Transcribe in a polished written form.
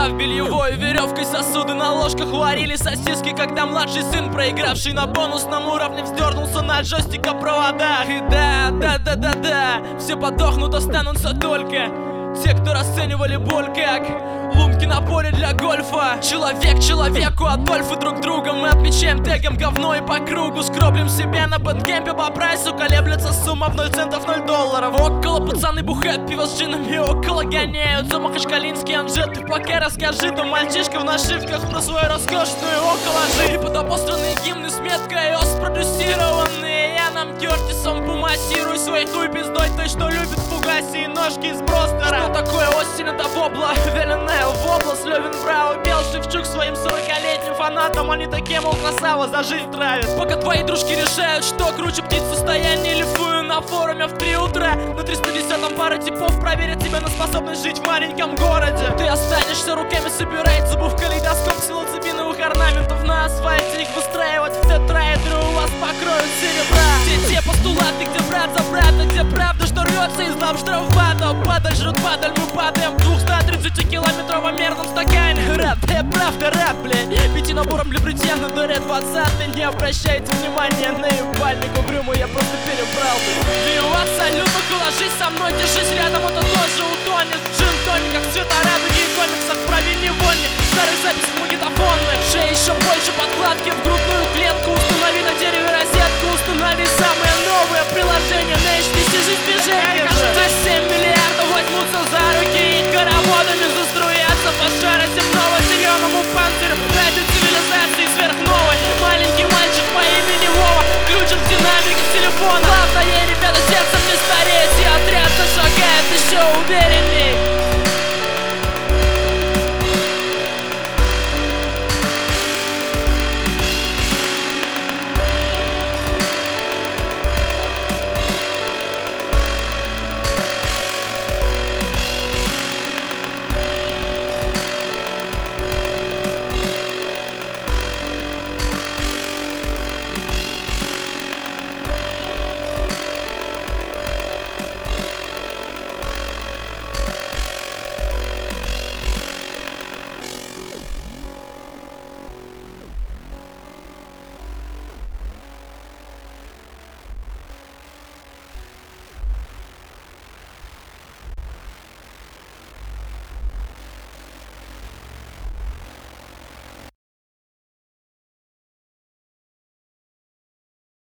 Состав бельевой, веревкой сосуды на ложках варили сосиски, когда младший сын, проигравший на бонусном уровне, вздернулся на джойстика проводах. И да, все подохнут, останутся только те, кто расценивали боль как лунки на поле для гольфа. Человек человеку, Адольфы друг друга. Мы отмечаем тегом говно и по кругу. Скроблим себе на бэндкемпе по прайсу. Колеблется сумма в 0 центов, 0 долларов. Около пацаны бухают пиво с джинами, около гоняются махачкалинские анжеты. Пока расскажи, то мальчишка в нашивках про свою роскошную около жизнь. И под обостренные гимны с меткой ос продюсированные. Я нам Кёртисом помассируй свой хуй пиздой той, что любит фугаси и ножки из бростера. Что такое осень, это вобла, Веленейл воблас, Левин Брау, Бел Шевчук своим 40-летним фанатам. Они такие, мол, красава, за жизнь травят. Пока твои дружки решают, что круче птиц в состоянии лифую на форуме в 3 утра. На 310-м пара типов проверят тебя на способность жить в маленьком городе. Ты останешься руками собирать, забыв калейдоскоп псилоцибиновых орнаментов на асфальте. Их выстраивать в тетраэдры у вас покроют серебра. Те постулаты, где брат за брата, где правда, что рвется из лап штрафбата. Падаль жрут падаль, мы падаем в 230-километровом мерном стакане. Рэп, правда рэп, блядь. Пяти набором для бритья на дуре 20. Не обращайте внимания на ебальник угрюму, я просто перебрал, блядь. И у абсолютно ложись со мной, держись рядом, это тоже утонет. Джин-тониках, цвета радуги и комиксах, правей невольник. Старых записей магнитофонных, шея еще больше подкладки в группе.